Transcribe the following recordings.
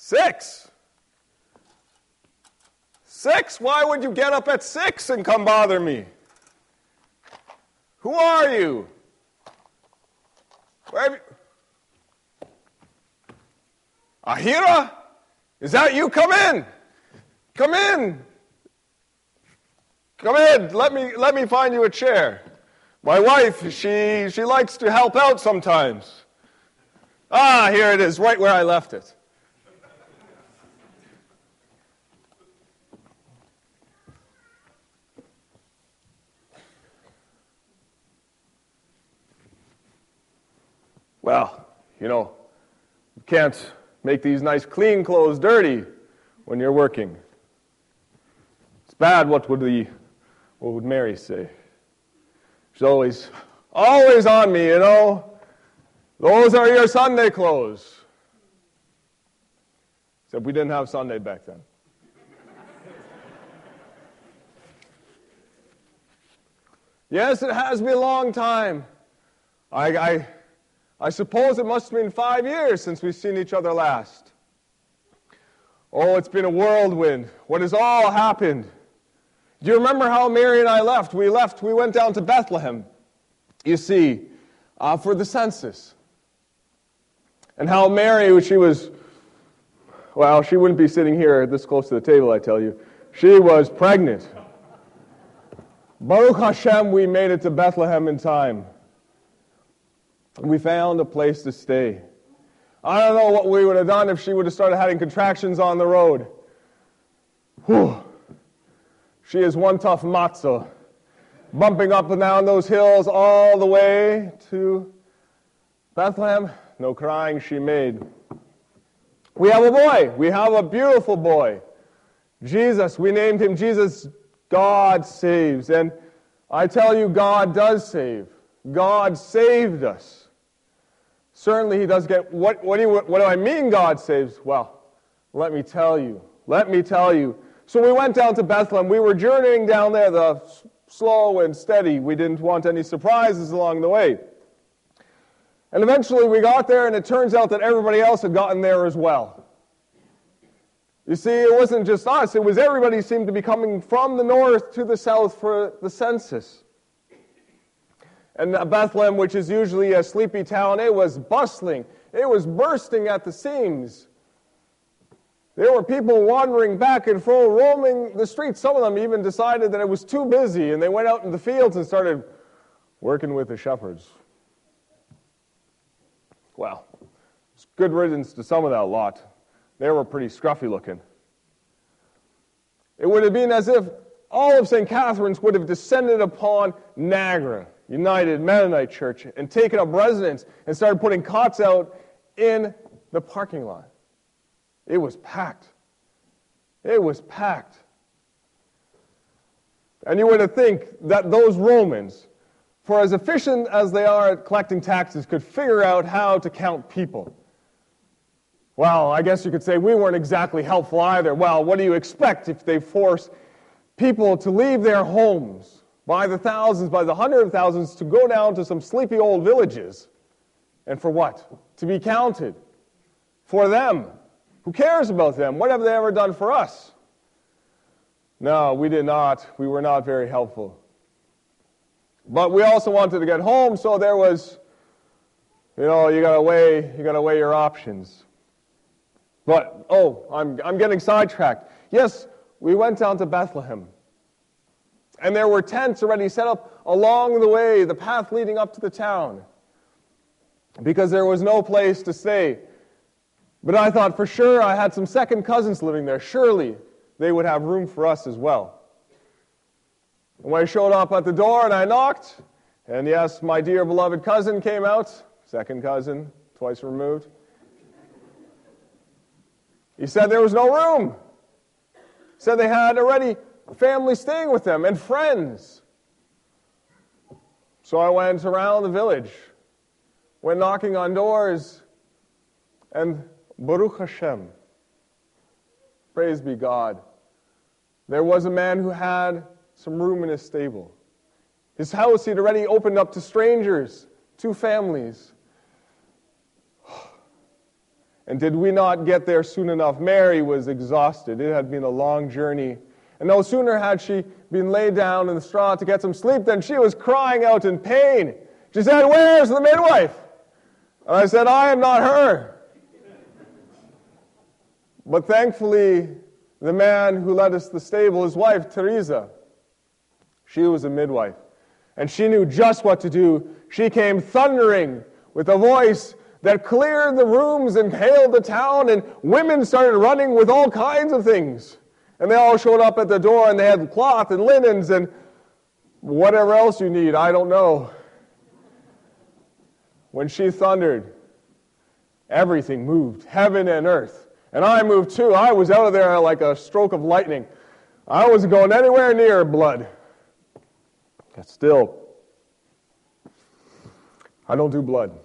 6? 6? Why would you get up at 6 and come bother me? Who are you? Where have you... Ahira? Is that you? Come in. Come in. Come in. Let me find you a chair. My wife, she likes to help out sometimes. Ah, here it is, right where I left it. Well, you can't make these nice clean clothes dirty when you're working. It's bad. What would Mary say? She's always on me, Those are your Sunday clothes. Except we didn't have Sunday back then. Yes, it has been a long time. I suppose it must have been 5 years since we've seen each other last. Oh, it's been a whirlwind. What has all happened? Do you remember how Mary and I left? We went down to Bethlehem, you see, for the census. And how Mary, she wouldn't be sitting here this close to the table, I tell you. She was pregnant. Baruch Hashem, we made it to Bethlehem in time. We found a place to stay. I don't know what we would have done if she would have started having contractions on the road. Whew. She is one tough matzah, bumping up and down those hills all the way to Bethlehem. No crying she made. We have a boy. We have a beautiful boy. Jesus. We named him Jesus. God saves. And I tell you, God does save. God saved us. Certainly he does get... What do I mean God saves? Well, let me tell you. So we went down to Bethlehem. We were journeying down there, slow and steady. We didn't want any surprises along the way. And eventually we got there, and it turns out that everybody else had gotten there as well. You see, it wasn't just us. It was everybody seemed to be coming from the north to the south for the census. And Bethlehem, which is usually a sleepy town, it was bustling. It was bursting at the seams. There were people wandering back and forth, roaming the streets. Some of them even decided that it was too busy, and they went out in the fields and started working with the shepherds. Well, it's good riddance to some of that lot. They were pretty scruffy looking. It would have been as if all of St. Catherine's would have descended upon Niagara United Mennonite Church and taken up residence and started putting cots out in the parking lot. It was packed. It was packed. And you would think that those Romans, for as efficient as they are at collecting taxes, could figure out how to count people. Well, I guess you could say we weren't exactly helpful either. Well, what do you expect if they force people to leave their homes by the thousands, by the hundreds of thousands, to go down to some sleepy old villages? And for what? To be counted. For them. Who cares about them? What have they ever done for us? No, we did not. We were not very helpful. But we also wanted to get home, so there was, you gotta weigh your options. But, I'm getting sidetracked. Yes, we went down to Bethlehem. And there were tents already set up along the way, the path leading up to the town, because there was no place to stay. But I thought for sure I had some second cousins living there. Surely they would have room for us as well. And when I showed up at the door and I knocked, and yes, my dear beloved cousin came out, second cousin, twice removed. He said there was no room. He said they had already family staying with them and friends. So I went around the village, went knocking on doors, and Baruch Hashem, praise be God, there was a man who had some room in his stable. His house he'd already opened up to strangers, 2 families. And did we not get there soon enough? Mary was exhausted. It had been a long journey. And no sooner had she been laid down in the straw to get some sleep than she was crying out in pain. She said, "Where's the midwife?" And I said, "I am not her." But thankfully, the man who led us to the stable, his wife, Teresa, she was a midwife. And she knew just what to do. She came thundering with a voice that cleared the rooms and hailed the town, and women started running with all kinds of things. And they all showed up at the door, and they had cloth and linens and whatever else you need, I don't know. When she thundered, everything moved, heaven and earth. And I moved too. I was out of there like a stroke of lightning. I wasn't going anywhere near blood. But still, I don't do blood.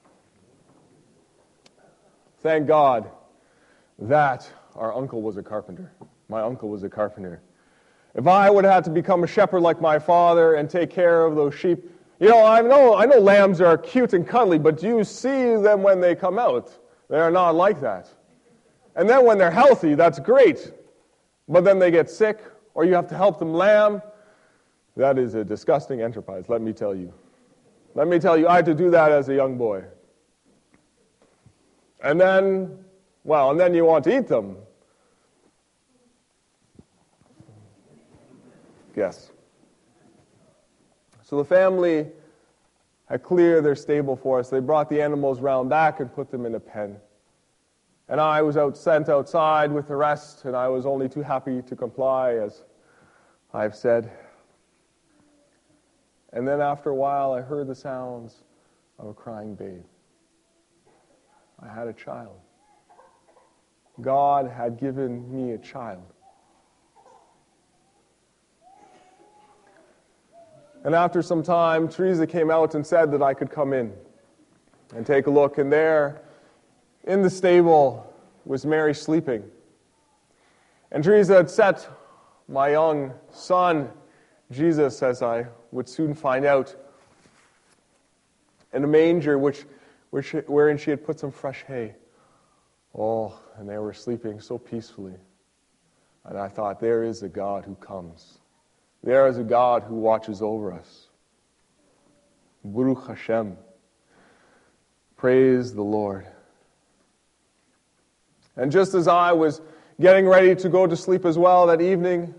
Thank God that our uncle was a carpenter. My uncle was a carpenter. If I would have had to become a shepherd like my father and take care of those sheep, I know lambs are cute and cuddly, but do you see them when they come out? They are not like that. And then when they're healthy, that's great. But then they get sick, or you have to help them lamb. That is a disgusting enterprise, let me tell you. Let me tell you, I had to do that as a young boy. And then you want to eat them. Yes. So the family had cleared their stable for us. They brought the animals round back and put them in a pen. And I was sent outside with the rest, and I was only too happy to comply, as I've said. And then after a while, I heard the sounds of a crying babe. I had a child. God had given me a child. And after some time, Teresa came out and said that I could come in and take a look. And there, in the stable, was Mary sleeping. And Teresa had set my young son, Jesus, as I would soon find out, in a manger wherein she had put some fresh hay. Oh, and they were sleeping so peacefully. And I thought, there is a God who comes. There is a God who watches over us. Baruch Hashem. Praise the Lord. And just as I was getting ready to go to sleep as well that evening,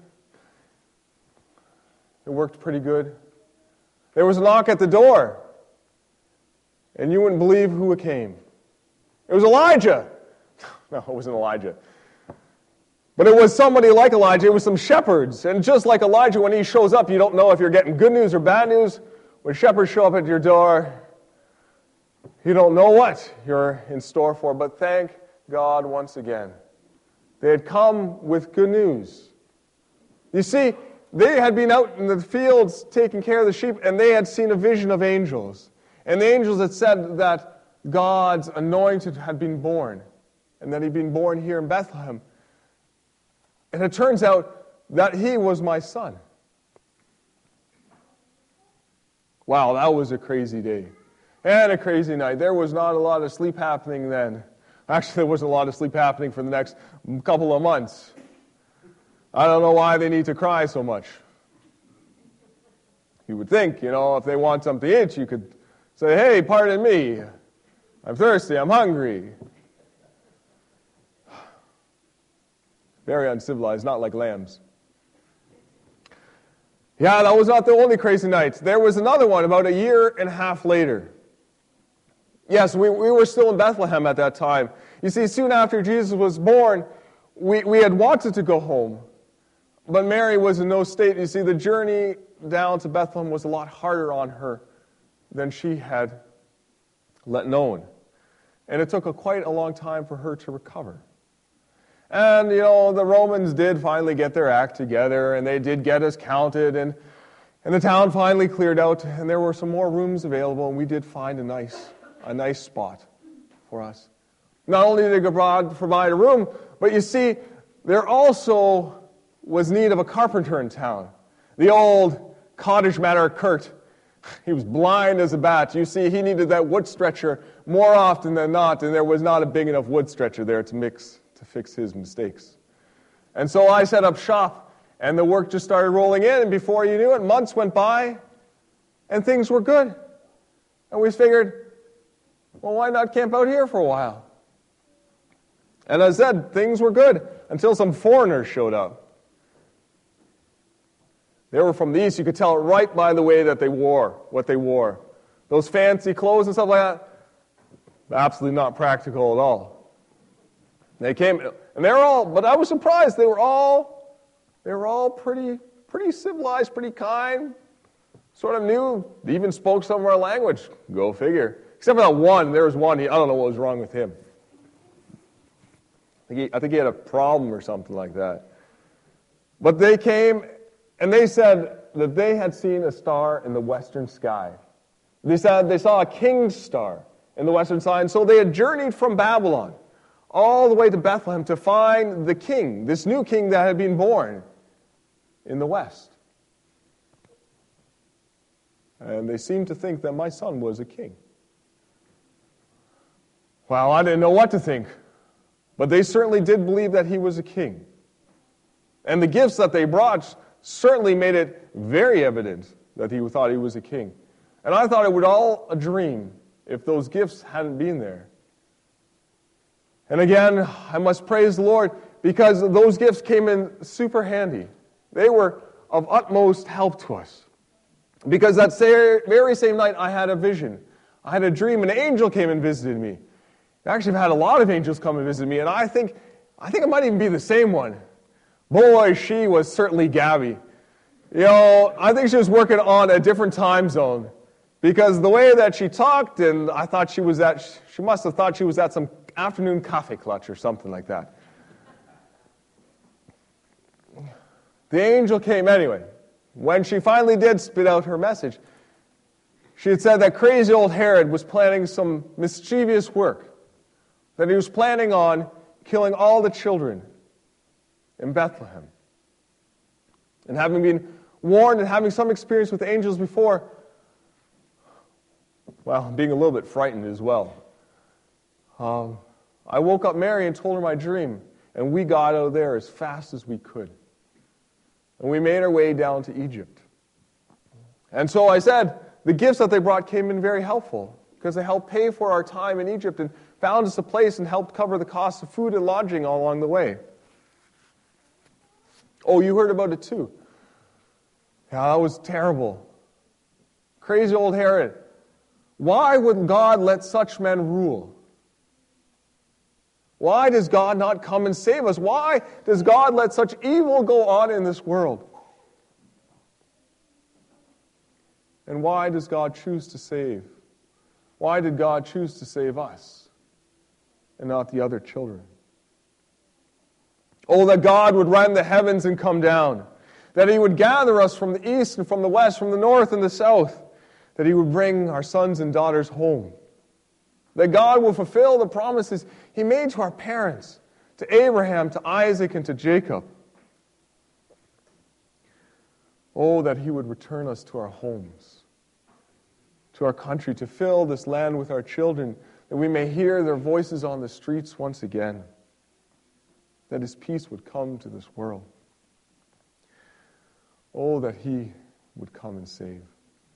it worked pretty good. There was a knock at the door. And you wouldn't believe who it came. It was Elijah. No, it wasn't Elijah. But it was somebody like Elijah. It was some shepherds. And just like Elijah, when he shows up, you don't know if you're getting good news or bad news. When shepherds show up at your door, you don't know what you're in store for. But thank God once again. They had come with good news. You see, they had been out in the fields taking care of the sheep, and they had seen a vision of angels. And the angels had said that God's anointed had been born, and that he'd been born here in Bethlehem. And it turns out that he was my son. Wow, that was a crazy day. And a crazy night. There was not a lot of sleep happening then. Actually, there wasn't a lot of sleep happening for the next couple of months. I don't know why they need to cry so much. You would think, if they want something to eat, you could say, "Hey, pardon me. I'm thirsty. I'm hungry." Very uncivilized, not like lambs. Yeah, that was not the only crazy night. There was another one about a year and a half later. Yes, we were still in Bethlehem at that time. You see, soon after Jesus was born, we had wanted to go home. But Mary was in no state. You see, the journey down to Bethlehem was a lot harder on her than she had let known. And it took quite a long time for her to recover. And, the Romans did finally get their act together, and they did get us counted, and the town finally cleared out, and there were some more rooms available, and we did find a nice spot for us. Not only did God provide a room, but you see, there also was need of a carpenter in town. The old cottage matter Kurt He was blind as a bat. You see, he needed that wood stretcher more often than not, and there was not a big enough wood stretcher there to fix his mistakes. And so I set up shop, and the work just started rolling in, and before you knew it, months went by, and things were good. And we figured, well, why not camp out here for a while? And as I said, things were good until some foreigners showed up. They were from the East. You could tell it right by the way that they wore, what they wore. Those fancy clothes and stuff like that, absolutely not practical at all. They came, and they were all, but I was surprised, they were all pretty civilized, pretty kind, sort of knew, even spoke some of our language. Go figure. Except for that one, there was one, I don't know what was wrong with him. I think he had a problem or something like that. But they came, and they said that they had seen a star in the western sky. They said they saw a king's star in the western sky, and so they had journeyed from Babylon all the way to Bethlehem to find the king, this new king that had been born in the west. And they seemed to think that my son was a king. Well, I didn't know what to think, but they certainly did believe that he was a king. And the gifts that they brought certainly made it very evident that he thought he was a king. And I thought it was all a dream if those gifts hadn't been there. And again, I must praise the Lord because those gifts came in super handy. They were of utmost help to us. Because that very same night I had a vision. I had a dream, an angel came and visited me. Actually, I've had a lot of angels come and visit me, and I think it might even be the same one. Boy, she was certainly Gabby. You know, I think she was working on a different time zone. Because the way that she talked, and I thought she must have thought she was at some afternoon coffee clutch or something like that. The angel came anyway. When she finally did spit out her message, she had said that crazy old Herod was planning some mischievous work, that he was planning on killing all the children in Bethlehem. And having been warned and having some experience with angels before, well, being a little bit frightened as well, I woke up Mary and told her my dream, and we got out of there as fast as we could. And we made our way down to Egypt. And so I said, the gifts that they brought came in very helpful because they helped pay for our time in Egypt and found us a place and helped cover the cost of food and lodging all along the way. Oh, you heard about it too. Yeah, that was terrible. Crazy old Herod. Why would God let such men rule? Why does God not come and save us? Why does God let such evil go on in this world? And why does God choose to save? Why did God choose to save us and not the other children? Oh, that God would rend the heavens and come down. That He would gather us from the east and from the west, from the north and the south. That He would bring our sons and daughters home. That God will fulfill the promises He made to our parents, to Abraham, to Isaac, and to Jacob. Oh, that He would return us to our homes, to our country, to fill this land with our children, that we may hear their voices on the streets once again, that His peace would come to this world. Oh, that He would come and save.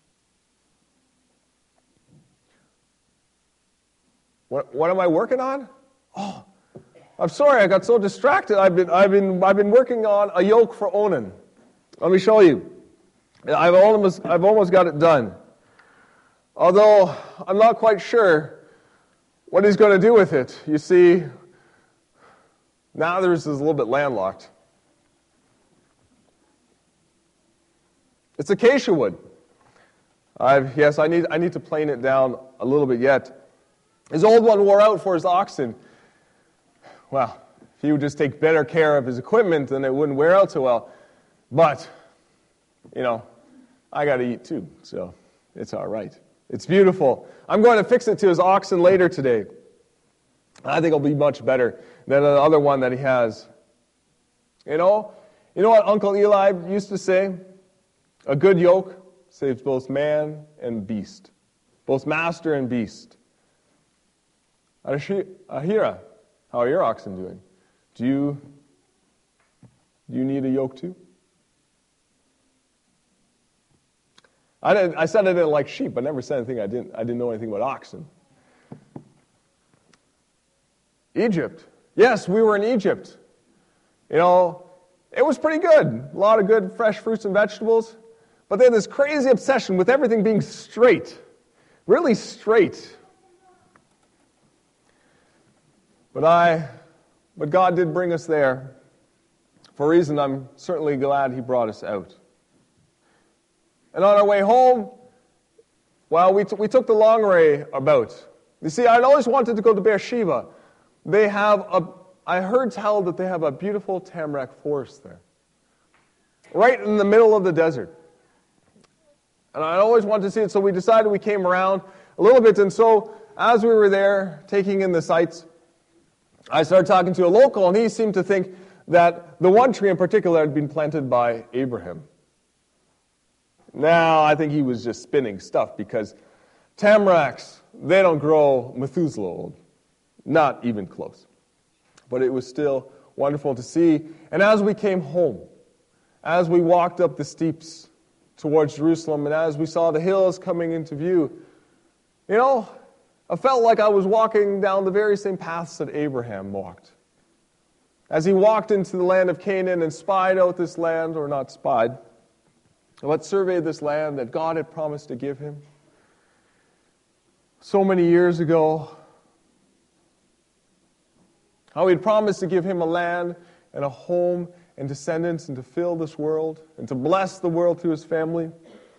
What am I working on? Oh, I'm sorry, I got so distracted. I've been working on a yoke for Onan. Let me show you. I've almost got it done. Although I'm not quite sure what he's going to do with it. You see, now this is a little bit landlocked. It's acacia wood. I need to plane it down a little bit yet. His old one wore out for his oxen. Well, if he would just take better care of his equipment, then it wouldn't wear out so well. But, I got to eat too, so it's all right. It's beautiful. I'm going to fix it to his oxen later today. I think it'll be much better than the other one that he has. You know what Uncle Eli used to say? A good yoke saves both man and beast, both master and beast. Ahira, how are your oxen doing? Do you need a yoke too? I said I didn't like sheep. I never said anything. I didn't know anything about oxen. Egypt. Yes, we were in Egypt. You know, it was pretty good. A lot of good fresh fruits and vegetables. But they had this crazy obsession with everything being straight. Really straight. But God did bring us there for a reason I'm certainly glad He brought us out. And on our way home, well, we took the long way about. You see, I'd always wanted to go to Beersheba. I heard tell that they have a beautiful tamarack forest there, right in the middle of the desert. And I always wanted to see it, so we decided we came around a little bit. And so, as we were there, taking in the sights, I started talking to a local, and he seemed to think that the one tree in particular had been planted by Abraham. Now, I think he was just spinning stuff, because tamaracks, they don't grow Methuselah old. Not even close. But it was still wonderful to see. And as we came home, as we walked up the steeps towards Jerusalem, and as we saw the hills coming into view, you know, I felt like I was walking down the very same paths that Abraham walked. As he walked into the land of Canaan and spied out this land, or not spied, but surveyed this land that God had promised to give him so many years ago. How He had promised to give him a land and a home and descendants and to fill this world and to bless the world through his family.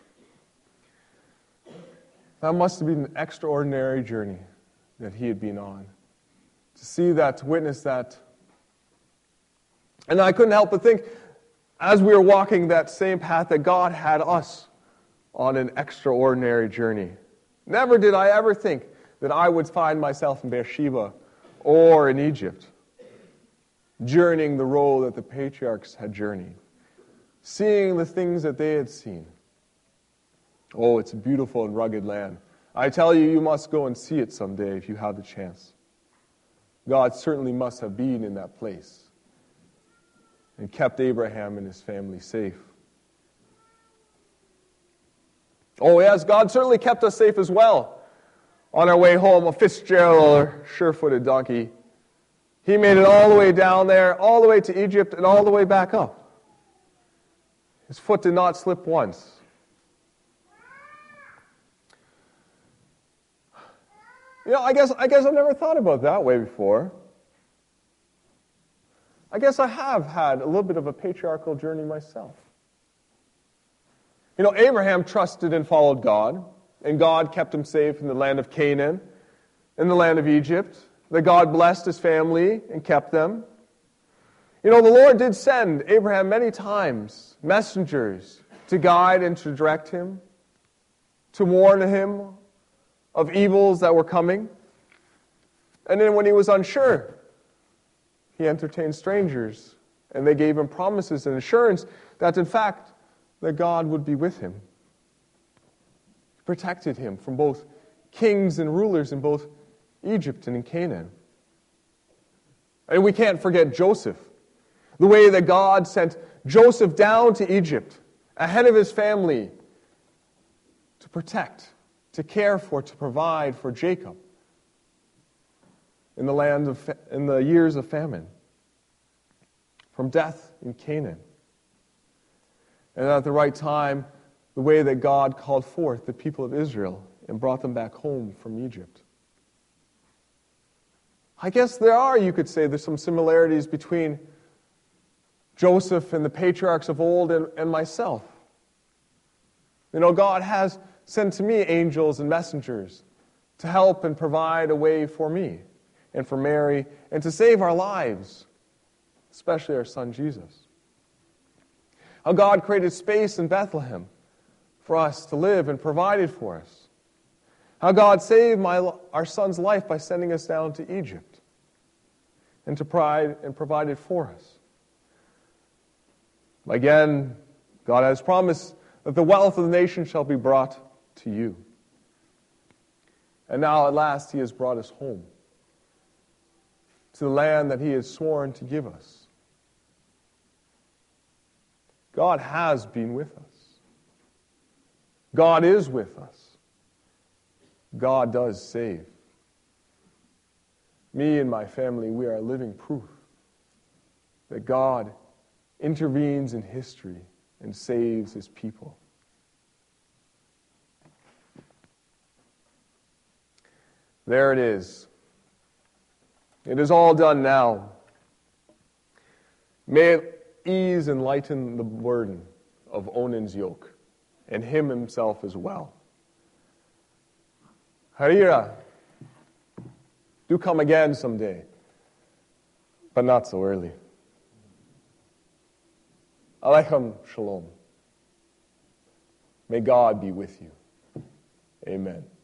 That must have been an extraordinary journey that he had been on. To see that, to witness that. And I couldn't help but think, as we were walking that same path, that God had us on an extraordinary journey. Never did I ever think that I would find myself in Beersheba or in Egypt, journeying the road that the patriarchs had journeyed, seeing the things that they had seen. Oh, it's a beautiful and rugged land. I tell you, you must go and see it someday if you have the chance. God certainly must have been in that place and kept Abraham and his family safe. Oh yes, God certainly kept us safe as well. On our way home, a Fitzgerald, or sure-footed donkey, he made it all the way down there, all the way to Egypt, and all the way back up. His foot did not slip once. You know, I guess I've never thought about it that way before. I guess I have had a little bit of a patriarchal journey myself. You know, Abraham trusted and followed God, and God kept him safe in the land of Canaan, in the land of Egypt, that God blessed his family and kept them. You know, the Lord did send Abraham many times messengers to guide and to direct him, to warn him of evils that were coming. And then when he was unsure, he entertained strangers, and they gave him promises and assurance that, in fact, that God would be with him. He protected him from both kings and rulers in both Egypt and in Canaan. And we can't forget Joseph. The way that God sent Joseph down to Egypt, ahead of his family, to protect, to care for, to provide for Jacob in the years of famine, from death in Canaan. And at the right time, the way that God called forth the people of Israel and brought them back home from Egypt. I guess you could say, there's some similarities between Joseph and the patriarchs of old and myself. You know, God has sent to me angels and messengers to help and provide a way for me and for Mary and to save our lives, especially our son Jesus. How God created space in Bethlehem for us to live and provided for us. How God saved our son's life by sending us down to Egypt and provided for us. Again, God has promised that the wealth of the nation shall be brought to you. And now at last he has brought us home to the land that he has sworn to give us. God has been with us. God is with us. God does save. Me and my family, we are living proof that God intervenes in history and saves his people. There it is. It is all done now. May it ease and lighten the burden of Onan's yoke, and him himself as well. Harira, do come again someday, but not so early. Alechem Shalom. May God be with you. Amen.